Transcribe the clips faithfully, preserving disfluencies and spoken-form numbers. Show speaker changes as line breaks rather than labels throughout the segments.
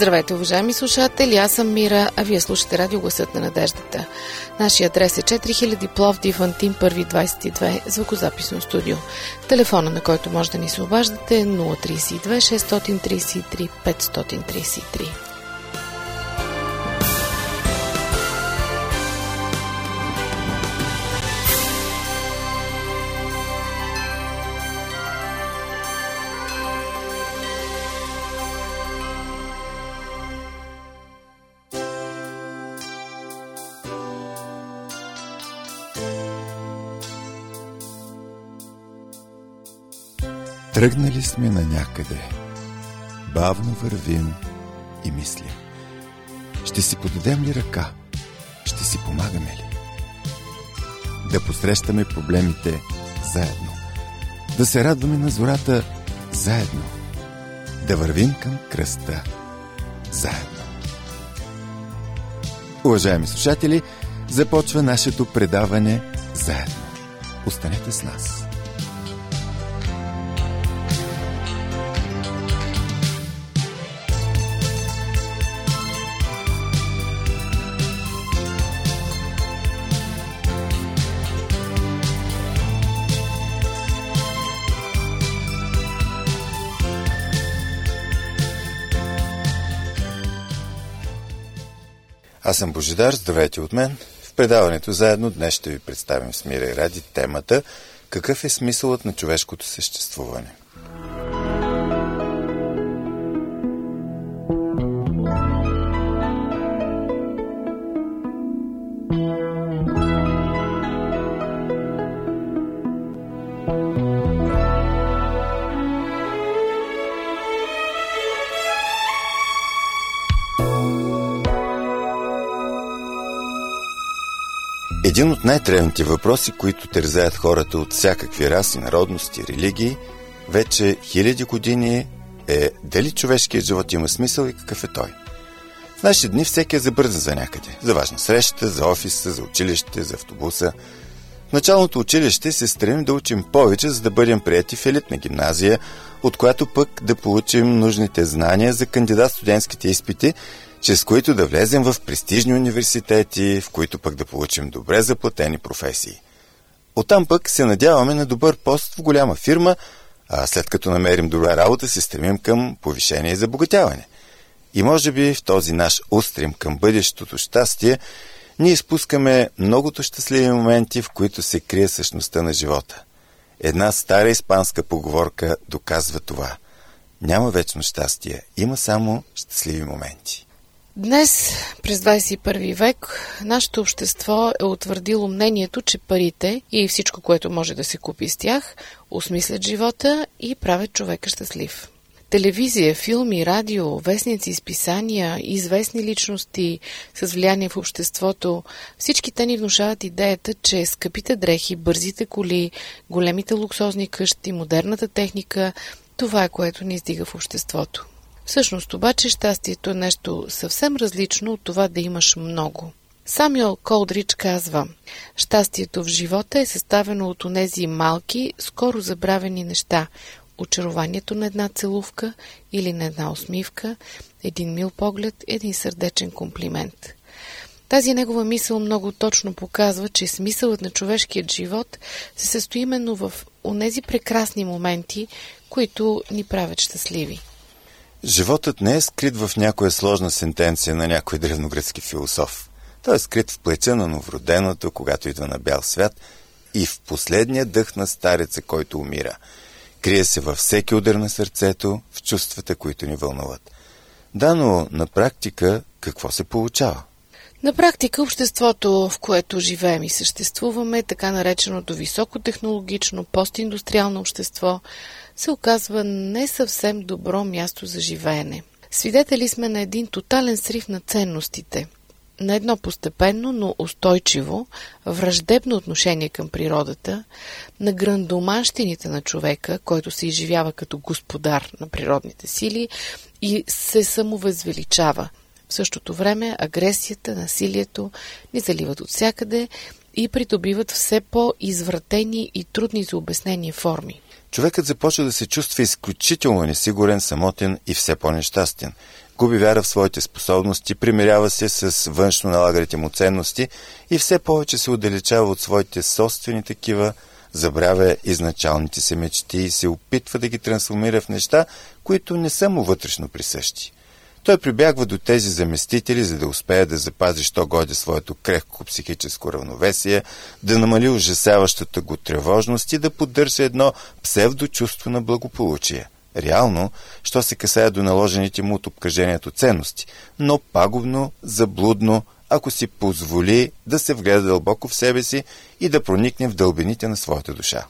Здравейте, уважаеми слушатели, аз съм Мира, а вие слушате радио Гласът на надеждата. Нашия адрес е четири хиляди Пловдив, Антим първи двадесет и две, звукозаписно студио. Телефона, на който може да ни се обаждате е нула три две шест три три пет три три.
Тръгнали сме на някъде, бавно вървим и мислим. Ще си подадем ли ръка? Ще си помагаме ли? Да посрещаме проблемите заедно. Да се радваме на зората заедно. Да вървим към кръста заедно. Уважаеми слушатели, започва нашето предаване заедно. Останете с нас. Аз съм Божидар, здравейте от мен. В предаването заедно днес ще ви представим с Мира и Ради темата «Какъв е смисълът на човешкото съществуване?». Един от най-тревните въпроси, които тързаят хората от всякакви раси, народности, религии, вече хиляди години е дали човешкият живот има смисъл и какъв е той. В наши дни всеки е забързан за някъде. За важна среща, за офиса, за училище, за автобуса. В началното училище се стремим да учим повече, за да бъдем приети в елитна гимназия, от която пък да получим нужните знания за кандидат-студентските изпити, чрез които да влезем в престижни университети, в които пък да получим добре заплатени професии. Оттам пък се надяваме на добър пост в голяма фирма, а след като намерим добра работа, се стремим към повишение и забогатяване. И може би в този наш устрем към бъдещото щастие, ние изпускаме многото щастливи моменти, в които се крие същността на живота. Една стара испанска поговорка доказва това. Няма вечно щастие, има само щастливи моменти.
Днес, през двадесет и първи век, нашето общество е утвърдило мнението, че парите и всичко, което може да се купи с тях, осмислят живота и правят човека щастлив. Телевизия, филми, радио, вестници, изписания, известни личности с влияние в обществото, всички те ни внушават идеята, че скъпите дрехи, бързите коли, големите луксозни къщи, модерната техника, това е което ни издига в обществото. Всъщност обаче щастието е нещо съвсем различно от това да имаш много. Самюел Колдрич казва: щастието в живота е съставено от онези малки, скоро забравени неща, очарованието на една целувка или на една усмивка, един мил поглед, един сърдечен комплимент. Тази негова мисъл много точно показва, че смисълът на човешкият живот се състои именно в онези прекрасни моменти, които ни правят щастливи.
Животът не е скрит в някоя сложна сентенция на някой древногръцки философ. Той е скрит в плеча на новороденото, когато идва на бял свят, и в последния дъх на стареца, който умира. Крие се във всеки удар на сърцето, в чувствата, които ни вълнуват. Да, но на практика какво се получава?
На практика обществото, в което живеем и съществуваме, така нареченото високотехнологично постиндустриално общество, се оказва не съвсем добро място за живеене. Свидетели сме на един тотален срив на ценностите, на едно постепенно, но устойчиво, враждебно отношение към природата, на грандоманщините на човека, който се изживява като господар на природните сили и се самовъзвеличава. В същото време агресията, насилието ни заливат от всякъде и придобиват все по-извратени и трудни за обяснение форми.
Човекът започва да се чувства изключително несигурен, самотен и все по-нещастен. губи вяра в своите способности, примирява се с външно налаганите му ценности и все повече се отдалечава от своите собствени такива, забравя изначалните си мечти и се опитва да ги трансформира в неща, които не са му вътрешно присъщи. Той прибягва до тези заместители, за да успее да запази що годе своето крехко психическо равновесие, да намали ужасяващата го тревожност и да поддържа едно псевдочувство на благополучие. Реално, що се касае до наложените му от обкръжението ценности, но пагубно, заблудно, ако си позволи да се вгледа дълбоко в себе си и да проникне в дълбините на своята душа.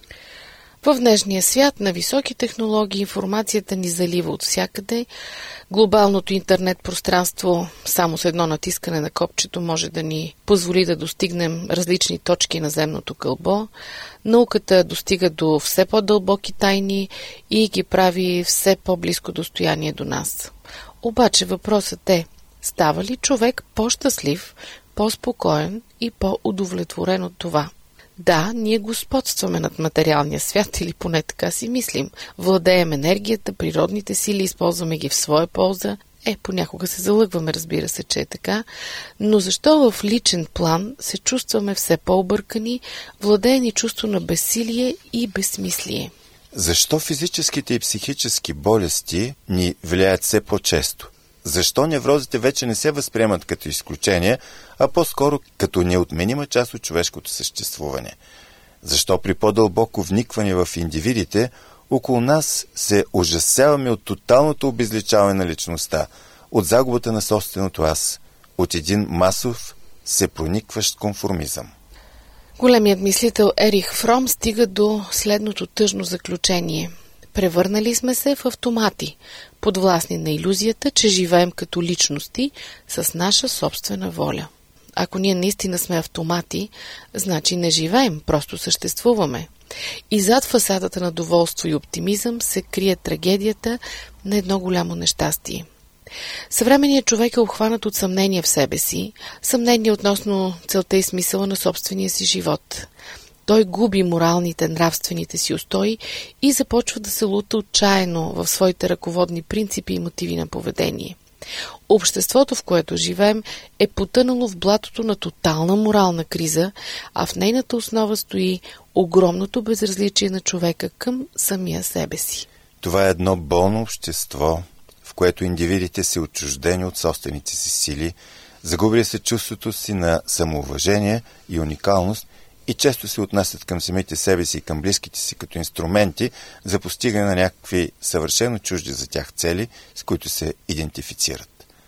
В днешния свят на високи технологии информацията ни залива от всякъде. Глобалното интернет пространство само с едно натискане на копчето може да ни позволи да достигнем различни точки на земното кълбо. Науката достига до все по-дълбоки тайни и ги прави все по-близко достояние до нас. Обаче въпросът е, става ли човек по-щастлив, по-спокоен и по-удовлетворен от това? Да, ние господстваме над материалния свят, или поне така си мислим. Владеем енергията, природните сили, използваме ги в своя полза. Е, понякога се залъгваме, разбира се, че е така. Но защо в личен план се чувстваме все по-объркани, владеени чувство на безсилие и безсмислие?
Защо физическите и психически болести ни влияят все по-често? Защо неврозите вече не се възприемат като изключение, а по-скоро като неотменима част от човешкото съществуване? Защо при по-дълбоко вникване в индивидите, около нас се ужасяваме от тоталното обезличаване на личността, от загубата на собственото аз, от един масов, се проникващ конформизъм?
Големият мислител Ерих Фром стига до следното тъжно заключение. Превърнали сме се в автомати, подвластни на илюзията, че живеем като личности с наша собствена воля. Ако ние наистина сме автомати, значи не живеем, просто съществуваме. И зад фасадата на доволство и оптимизъм се крие трагедията на едно голямо нещастие. Съвременният човек е обхванат от съмнение в себе си, съмнение относно целта и смисъла на собствения си живот. Той губи моралните, нравствените си устои и започва да се лута отчаяно в своите ръководни принципи и мотиви на поведение. Обществото, в което живеем, е потънало в блатото на тотална морална криза, а в нейната основа стои огромното безразличие на човека към самия себе си.
Това е едно болно общество, в което индивидите са отчуждени от собствените си сили, загубили се чувството си на самоуважение и уникалност и често се отнасят към самите себе си и към близките си като инструменти за постигане на някакви съвършено чужди за тях цели, с които се идентифицират.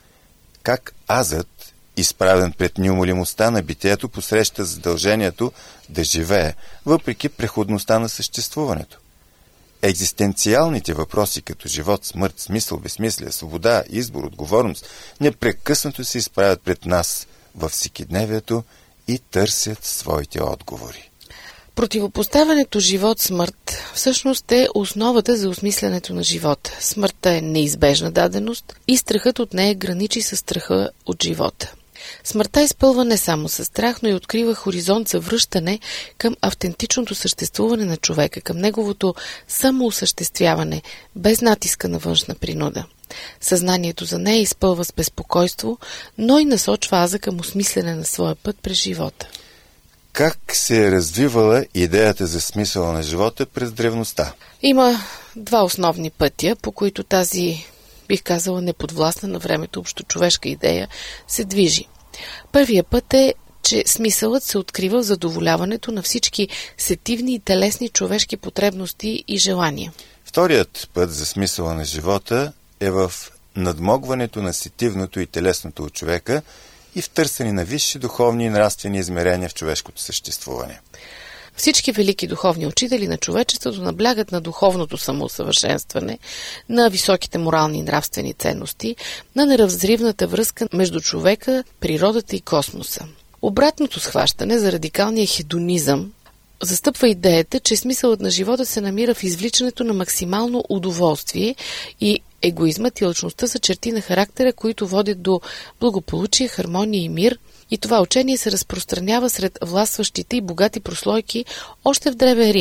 Как азът, изправен пред неумолимостта на битието, посреща задължението да живее, въпреки преходността на съществуването? Екзистенциалните въпроси като живот, смърт, смисъл, безсмислие, свобода, избор, отговорност непрекъснато се изправят пред нас във всекидневието и търсят своите отговори.
Противопоставянето живот-смърт всъщност е основата за осмислянето на живота. Смъртта е неизбежна даденост и страхът от нея граничи с страха от живота. Смъртта изпълва не само със страх, но и открива хоризонт за връщане към автентичното съществуване на човека, към неговото самоосъществяване, без натиска на външна принуда. Съзнанието за нея изпълва с безпокойство, но и насочва аза към осмислене на своя път през живота.
Как се е развивала идеята за смисъла на живота през древността?
Има два основни пътя, по които тази, бих казала, неподвластна на времето общочовешка идея се движи. Първият път е, че смисълът се открива в задоволяването на всички сетивни и телесни човешки потребности и желания.
Вторият път за смисъла на живота е в надмогването на сетивното и телесното от човека и в търсене на висши духовни и нравствени измерения в човешкото съществуване.
Всички велики духовни учители на човечеството наблягат на духовното самоусъвършенстване, на високите морални и нравствени ценности, на неразривната връзка между човека, природата и космоса. Обратното схващане за радикалния хедонизъм застъпва идеята, че смисълът на живота се намира в извличането на максимално удоволствие и егоизмът и алчността са черти на характера, които водят до благополучие, хармония и мир, и това учение се разпространява сред властващите и богати прослойки още в Древен Рим.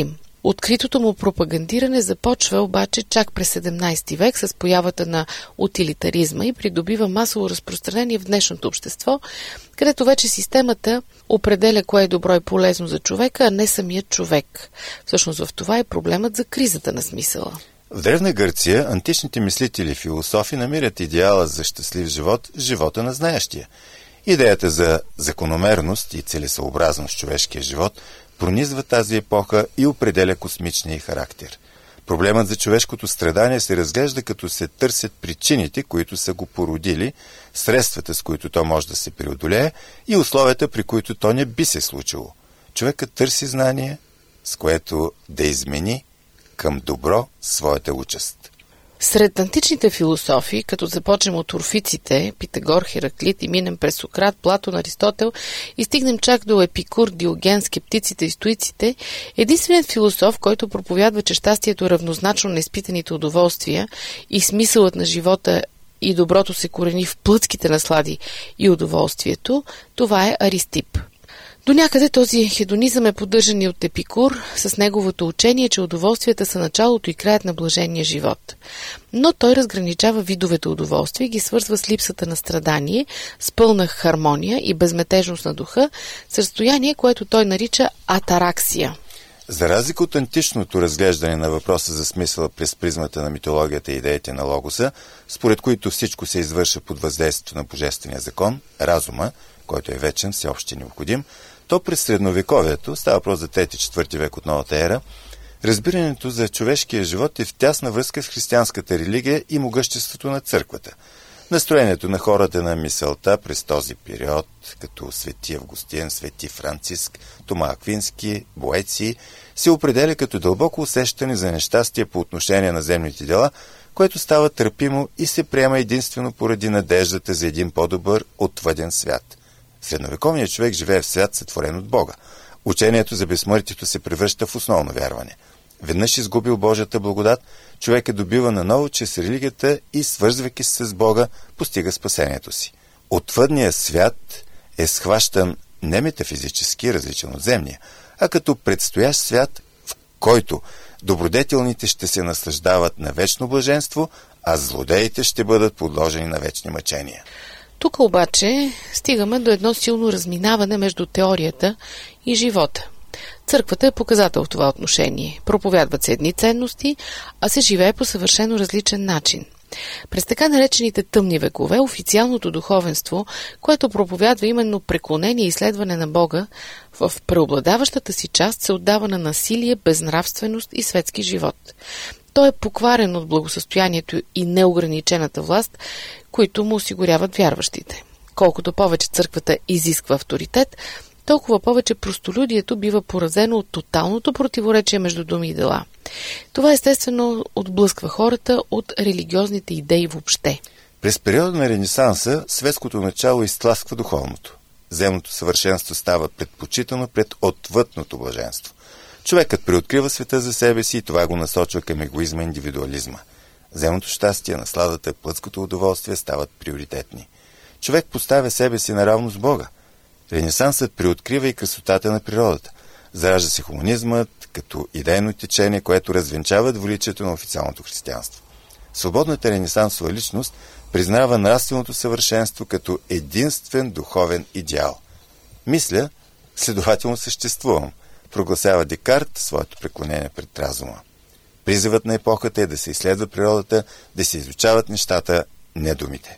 Откритото му пропагандиране започва обаче чак през седемнайсети век с появата на утилитаризма и придобива масово разпространение в днешното общество, където вече системата определя кое е добро и полезно за човека, а не самият човек. Всъщност в това е проблемът за кризата на смисъла.
В Древна Гърция античните мислители и философи намират идеала за щастлив живот – живота на знаещия. Идеята за закономерност и целесъобразност в човешкия живот пронизва тази епоха и определя космичния характер. Проблемът за човешкото страдание се разглежда, като се търсят причините, които са го породили, средствата, с които то може да се преодолее и условията, при които то не би се случило. Човекът търси знание, с което да измени към добро своята участ.
Сред античните философи, като започнем от орфиците, Питагор, Хераклит и минем през Сократ, Платон, Аристотел и стигнем чак до Епикур, Диоген, скептиците и стоиците, единственият философ, който проповядва, че щастието е равнозначно на изпитаните удоволствия и смисълът на живота и доброто се корени в плътските наслади и удоволствието, това е Аристип. До някъде този хедонизъм е поддържан и от Епикур с неговото учение, че удоволствията са началото и краят на блажения живот. Но той разграничава видовете удоволствия и ги свързва с липсата на страдание, с пълна хармония и безметежност на духа, с разстояние, което той нарича атараксия.
За разлика от античното разглеждане на въпроса за смисъла през призмата на митологията и идеите на логоса, според които всичко се извършва под въздействието на божествения закон, разума, който е вечен, всеобщо необходим, то през средновековието, става въпрос за трети-четвърти век от новата ера, разбирането за човешкия живот е в тясна връзка с християнската религия и могъществото на църквата. Настроението на хората на мисълта през този период, като свети Августин, свети Франциск, Тома Аквински, Боеци, се определя като дълбоко усещане за нещастие по отношение на земните дела, което става търпимо и се приема единствено поради надеждата за един по-добър отвъден свят. Средновековният човек живее в свят, сътворен от Бога. Учението за безсмъртието се превръща в основно вярване. Веднъж изгубил Божията благодат, човек е добива наново чрез религията и, свързвайки се с Бога, постига спасението си. Отвъдният свят е схващан не метафизически, различен от земния, а като предстоящ свят, в който добродетелните ще се наслаждават на вечно блаженство, а злодеите ще бъдат подложени на вечни мъчения.
Тук обаче стигаме до едно силно разминаване между теорията и живота. Църквата е показател в това отношение. Проповядват се едни ценности, а се живее по съвършено различен начин. През така наречените тъмни векове, официалното духовенство, което проповядва именно преклонение и изследване на Бога, в преобладаващата си част се отдава на насилие, безнравственост и светски живот. Той е покварен от благосъстоянието и неограничената власт, които му осигуряват вярващите. Колкото повече църквата изисква авторитет, толкова повече простолюдието бива поразено от тоталното противоречие между думи и дела. Това естествено отблъсква хората от религиозните идеи въобще.
През периода на Ренесанса светското начало изтласква духовното. Земното съвършенство става предпочитано пред отвъдното блаженство. Човекът преоткрива света за себе си и това го насочва към егоизма и индивидуализма. Земното щастие, насладата, плътското удоволствие стават приоритетни. Човек поставя себе си наравно с Бога. Ренесансът преоткрива и красотата на природата. Заражда се хуманизмът като идейно течение, което развенчава двуличието на официалното християнство. Свободната ренесансова личност признава нравственото съвършенство като единствен духовен идеал. Мисля, следователно съществувам, прогласява Декарт своето преклонение пред разума. Призивът на епохата е да се изследва природата, да се изучават нещата, не думите.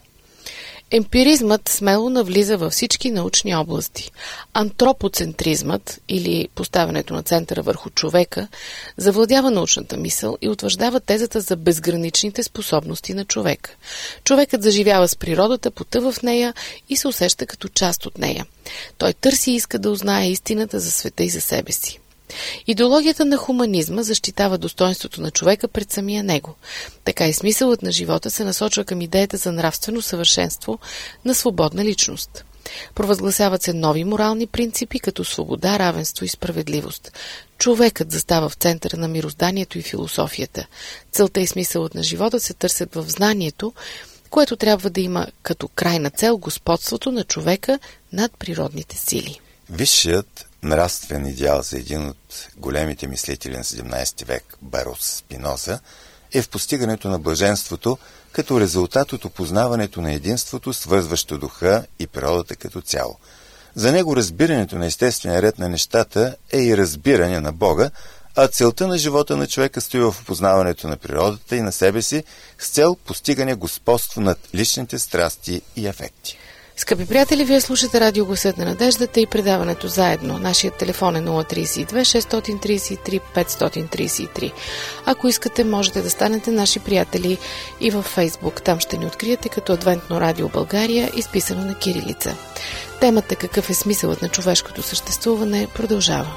Емпиризмът смело навлиза във всички научни области. Антропоцентризмът, или поставянето на центъра върху човека, завладява научната мисъл и утвърждава тезата за безграничните способности на човека. Човекът заживява с природата, потъва в нея и се усеща като част от нея. Той търси и иска да узнае истината за света и за себе си. Идеологията на хуманизма защитава достоинството на човека пред самия него. Така и смисълът на живота се насочва към идеята за нравствено съвършенство на свободна личност. Провъзгласяват се нови морални принципи, като свобода, равенство и справедливост. Човекът застава в центъра на мирозданието и философията. Целта и смисълът на живота се търсят в знанието, което трябва да има като крайна цел господството на човека над природните сили.
Висшият нравствен идеал за един от големите мислители на седемнайсети век, Барус Спиноза, е в постигането на блаженството като резултат от опознаването на единството, свързващо духа и природата като цяло. За него разбирането на естествения ред на нещата е и разбиране на Бога, а целта на живота на човека стои в опознаването на природата и на себе си с цел постигане господство над личните страсти и афекти.
Скъпи приятели, вие слушате Радио Гласът на надеждата и предаването заедно. Нашият телефон е нула три две шест три три пет три три. Ако искате, можете да станете наши приятели и във Фейсбук. Там ще ни откриете като Адвентно радио България, изписано на кирилица. Темата "Какъв е смисълът на човешкото съществуване" продължава.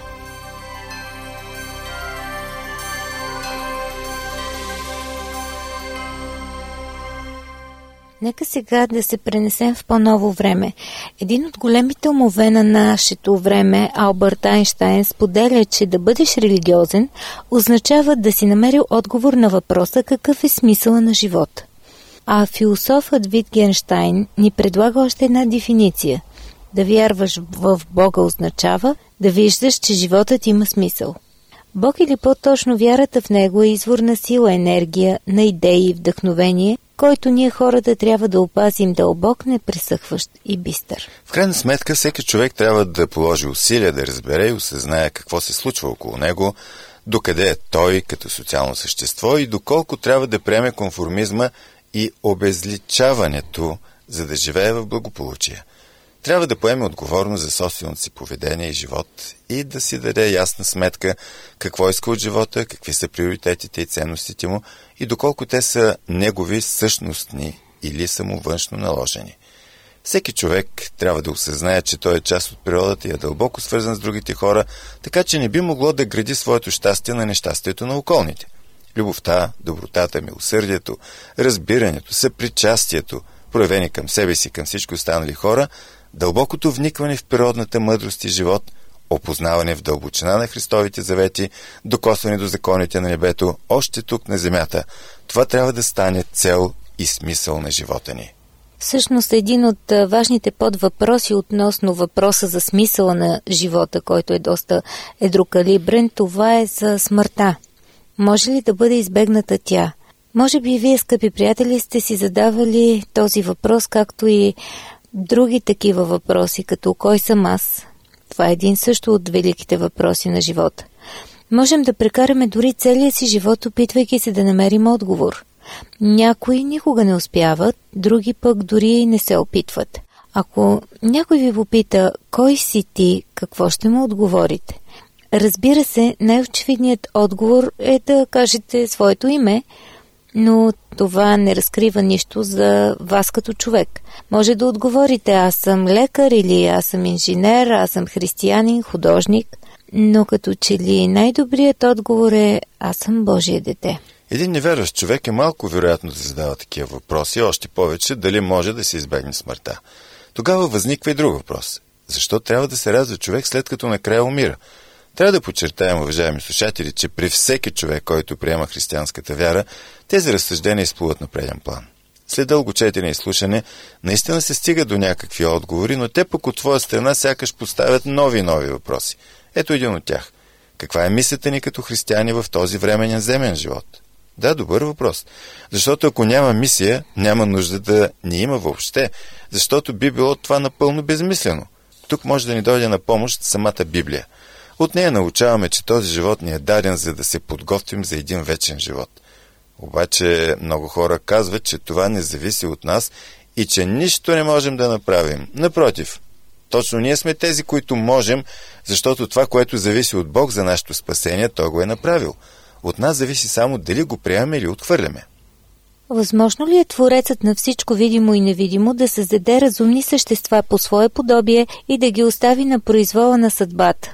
Нека сега да се пренесем в по-ново време. Един от големите умове на нашето време, Албърт Айнщайн, споделя, че да бъдеш религиозен означава да си намерил отговор на въпроса какъв е смисъла на живота. А философът Витгенштайн ни предлага още една дефиниция. Да вярваш в Бога означава да виждаш, че животът има смисъл. Бог, или по-точно вярата в Него, е извор на сила, енергия, на идеи и вдъхновение, който ние хората трябва да опазим дълбок, непресъхващ и бистър.
В крайна сметка, всеки човек трябва да положи усилия да разбере и осъзнае какво се случва около него, докъде е той като социално същество и доколко трябва да приеме конформизма и обезличаването, за да живее в благополучие. Трябва да поеме отговорност за собственото си поведение и живот и да си даде ясна сметка какво иска от живота, какви са приоритетите и ценностите му и доколко те са негови същностни или са му външно наложени. Всеки човек трябва да осъзнае, че той е част от природата и е дълбоко свързан с другите хора, така че не би могло да гради своето щастие на нещастието на околните. Любовта, добротата, милосърдието, разбирането, съпричастието, проявени към себе си, към всички останали хора, дълбокото вникване в природната мъдрост и живот, опознаване в дълбочина на Христовите завети, докосване до законите на небето, още тук на земята. Това трябва да стане цел и смисъл на живота ни.
Всъщност един от важните подвъпроси относно въпроса за смисъла на живота, който е доста едрокалибрен, това е за смъртта. Може ли да бъде избегната тя? Може би вие, скъпи приятели, сте си задавали този въпрос, както и други такива въпроси, като кой съм аз? Това е един също от великите въпроси на живота. Можем да прекараме дори целия си живот, опитвайки се да намерим отговор. Някои никога не успяват, други пък дори и не се опитват. Ако някой ви попита кой си ти, какво ще му отговорите? Разбира се, най-очевидният отговор е да кажете своето име, но това не разкрива нищо за вас като човек. Може да отговорите: аз съм лекар, или аз съм инженер, аз съм християнин, художник, но като че ли най-добрият отговор е: аз съм Божие дете.
Един невярващ човек е малко вероятно да задава такива въпроси, още повече дали може да се избегне смъртта. Тогава възниква и друг въпрос. Защо трябва да се радва човек, след като накрая умира? Трябва да подчертаем, уважаеми слушатели, че при всеки човек, който приема християнската вяра, тези разсъждения изплуват на преден план. След дълго четене и слушане, наистина се стига до някакви отговори, но те пък от твоя страна сякаш поставят нови и нови въпроси. Ето един от тях. Каква е мисията ни като християни в този временен земен живот? Да, добър въпрос. Защото ако няма мисия, няма нужда да ни има въобще, защото би било това напълно безмислено. Тук може да ни дойде на помощ самата Библия. От нея научаваме, че този живот ни е даден, за да се подготвим за един вечен живот. Обаче много хора казват, че това не зависи от нас и че нищо не можем да направим. Напротив, точно ние сме тези, които можем, защото това, което зависи от Бог за нашето спасение, Той го е направил. От нас зависи само дали го приемаме или отхвърляме.
Възможно ли е Творецът на всичко видимо и невидимо да създаде разумни същества по свое подобие и да ги остави на произвола на съдбата?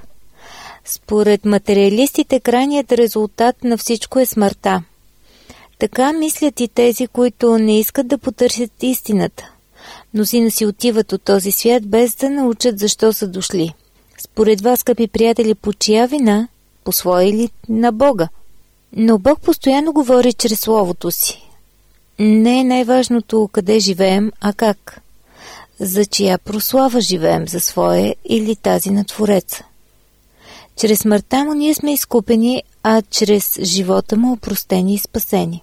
Според материалистите, крайният резултат на всичко е смъртта. Така мислят и тези, които не искат да потърсят истината. Мнозина си отиват от този свят без да научат защо са дошли. Според вас, скъпи приятели, по чия вина? По своя или на Бога? Но Бог постоянно говори чрез Словото си. Не е най-важното къде живеем, а как. за чия прослава живеем, за своя или тази на Твореца. Чрез смъртта му ние сме изкупени, а чрез живота му опростени и спасени.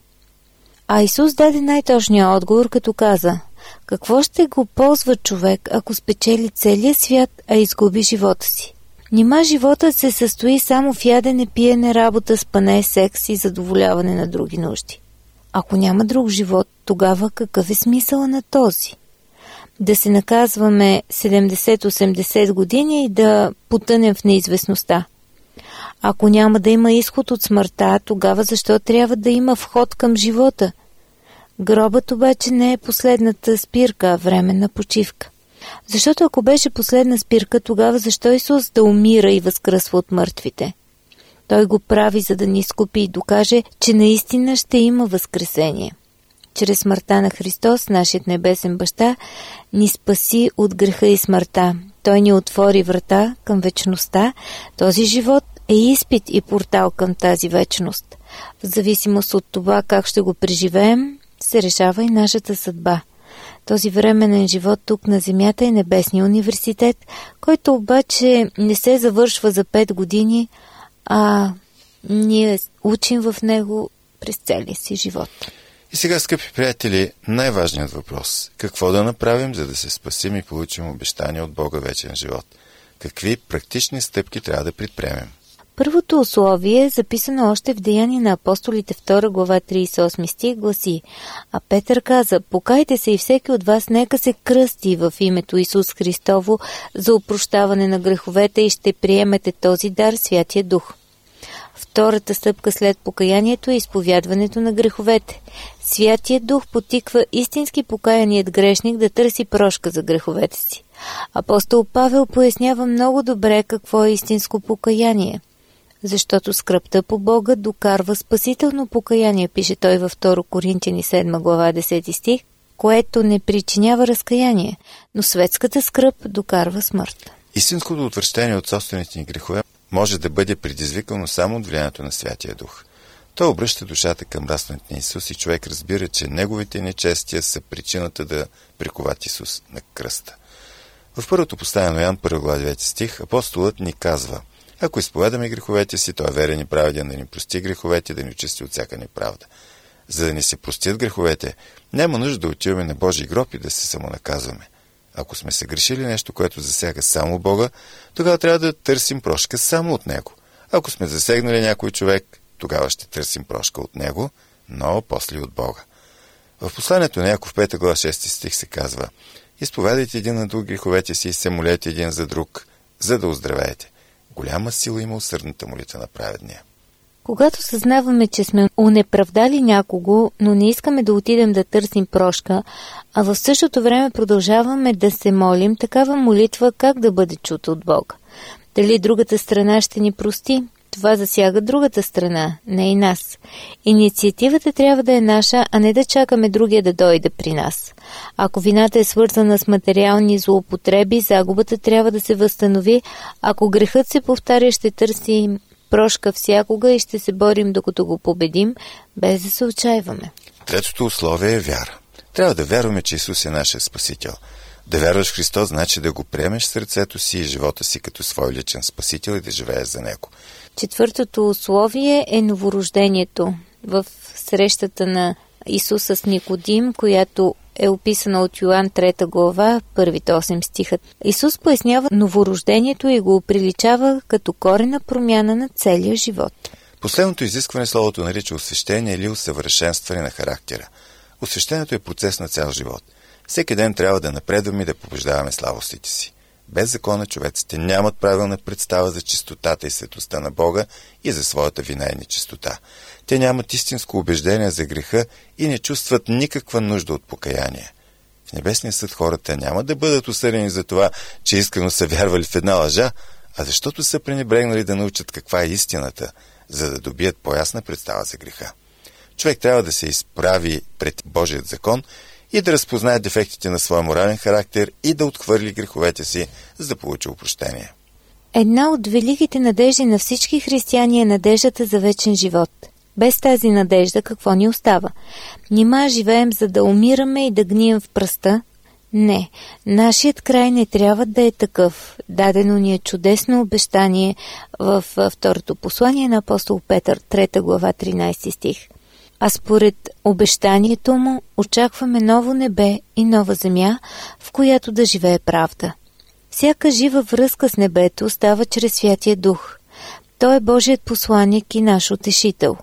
А Исус даде най-точния отговор, като каза: какво ще го ползва човек, ако спечели целия свят, а изгуби живота си? Нима животът се състои само в ядене, пиене, работа, спане, секс и задоволяване на други нужди. Ако няма друг живот, тогава какъв е смисъла на този? Да се наказваме седемдесет-осемдесет години и да потънем в неизвестността. Ако няма да има изход от смъртта, тогава защо трябва да има вход към живота? Гробът обаче не е последната спирка, а временна почивка. Защото ако беше последна спирка, тогава защо Исус да умира и възкръсва от мъртвите? Той го прави, за да ни изкупи и докаже, че наистина ще има възкресение. Чрез смъртта на Христос, нашият небесен баща, ни спаси от греха и смъртта. Той ни отвори врата към вечността. Този живот е изпит и портал към тази вечност. В зависимост от това как ще го преживеем, се решава и нашата съдба. Този временен живот тук на земята е небесния университет, който обаче не се завършва за пет години, а ние учим в него през целия си живот.
И сега, скъпи приятели, най-важният въпрос. Какво да направим, за да се спасим и получим обещание от Бога вечен живот? Какви практични стъпки трябва да предприемем?
Първото условие, записано още в Деяния на апостолите втора глава тридесет и осми стих, гласи: а Петър каза: покайте се и всеки от вас нека се кръсти в името Исус Христово за опрощаване на греховете и ще приемете този дар, Святия Дух. Втората стъпка след покаянието е изповядването на греховете. Святия Дух потиква истински покаяният грешник да търси прошка за греховете си. Апостол Павел пояснява много добре какво е истинско покаяние. Защото скръбта по Бога докарва спасително покаяние, пише той във втора Коринтияни седма глава десети стих, което не причинява разкаяние, но светската скръб докарва смърт.
Истинското отвращение от собствените ни грехове може да бъде предизвикано само от влиянието на Святия Дух. Той обръща душата към разпнат на Исус и човек разбира, че неговите нечестия са причината да приковат Исус на кръста. В първото послание на Йоан, първа глава девети стих, апостолът ни казва: ако изповядаме греховете си, той е верен и праведен да ни прости греховете, да ни очисти от всяка неправда. За да ни се простят греховете, няма нужда да отиваме на Божий гроб и да се самонаказваме. Ако сме съгрешили нещо, което засяга само Бога, тогава трябва да търсим прошка само от Него. Ако сме засегнали някой човек, тогава ще търсим прошка от Него, но после от Бога. В посланието на Яков, пета глава шести стих се казва: изповядайте един на друг греховете си и се молете един за друг, за да оздравеете. Голяма сила има усърдната молитва на праведния.
Когато съзнаваме, че сме унеправдали някого, но не искаме да отидем да търсим прошка, а в същото време продължаваме да се молим, такава молитва как да бъде чута от Бога? Дали другата страна ще ни прости? Това засяга другата страна, не и нас. Инициативата трябва да е наша, а не да чакаме другия да дойде при нас. Ако вината е свързана с материални злоупотреби, загубата трябва да се възстанови. Ако грехът се повтаря, ще търсим прошка всякога и ще се борим докато го победим, без да се отчаиваме.
Третото условие е вяра. Трябва да вярваме, че Исус е нашия Спасител. Да вярваш в Христос значи да го приемеш в сърцето си и живота си като свой личен Спасител и да живееш за Него.
Четвъртото условие е новорождението. В срещата на Исуса с Никодим, която е описана от Йоан трета глава, първите осем стиха. Исус пояснява новорождението и го приличава като корена промяна на целия живот.
Последното изискване словото нарича освещение или усъвършенстване на характера. Освещението е процес на цял живот. Всеки ден трябва да напредваме и да побеждаваме слабостите си. Без закона човеците нямат правилна представа за чистотата и светостта на Бога и за своята вина и нечистота. Те нямат истинско убеждение за греха и не чувстват никаква нужда от покаяние. В небесния съд хората няма да бъдат осъдени за това, че искрено са вярвали в една лъжа, а защото са пренебрегнали да научат каква е истината, за да добият по-ясна представа за греха. Човек трябва да се изправи пред Божият закон и да разпознае дефектите на своя морален характер и да отхвърли греховете си, за да получи опрощение.
Една от великите надежди на всички християни е надеждата за вечен живот. Без тази надежда какво ни остава? Нима живеем за да умираме и да гнием в пръста? Не, нашият край не трябва да е такъв. Дадено ни е чудесно обещание в второто послание на апостол Петър, трета глава, тринайсети стих. А според обещанието му очакваме ново небе и нова земя, в която да живее правда. Всяка жива връзка с небето става чрез Святия Дух. Той е Божият посланик и наш утешител.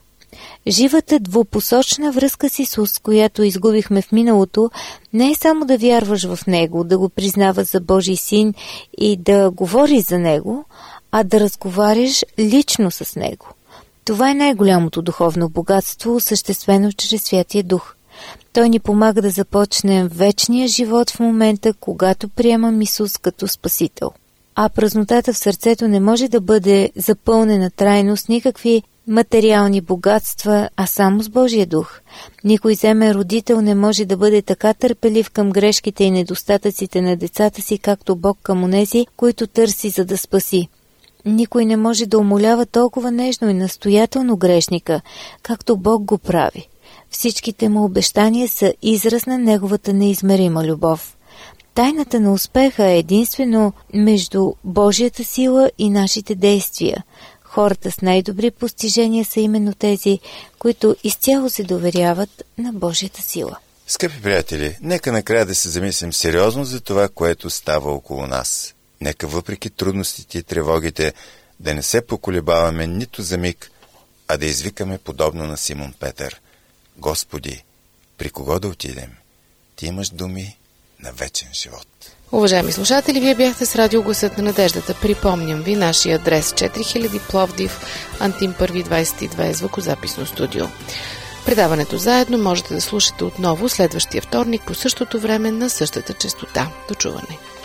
Живата двупосочна връзка с Исус, която изгубихме в миналото, не е само да вярваш в Него, да го признаваш за Божий син и да говориш за Него, а да разговаряш лично с Него. Това е най-голямото духовно богатство, осъществено чрез Святия Дух. Той ни помага да започнем вечния живот в момента, когато приемам Исус като Спасител. А празнотата в сърцето не може да бъде запълнена трайно с никакви материални богатства, а само с Божия дух. Никой земен родител не може да бъде така търпелив към грешките и недостатъците на децата си, както Бог към онези, които търси за да спаси. Никой не може да умолява толкова нежно и настоятелно грешника, както Бог го прави. Всичките му обещания са израз на неговата неизмерима любов. Тайната на успеха е единствено между Божията сила и нашите действия. Хората с най-добри постижения са именно тези, които изцяло се доверяват на Божията сила.
Скъпи приятели, нека накрая да се замислим сериозно за това, което става около нас. Нека въпреки трудностите и тревогите да не се поколебаваме нито за миг, а да извикаме подобно на Симон Петър: Господи, при кого да отидем? Ти имаш думи на вечен живот.
Уважаеми слушатели, вие бяхте с радио Гласът на надеждата. Припомням ви нашия адрес: четири хиляди Пловдив, Антим първи двайсет и две, звукозаписно студио. Предаването заедно можете да слушате отново следващия вторник по същото време на същата честота. До чуване!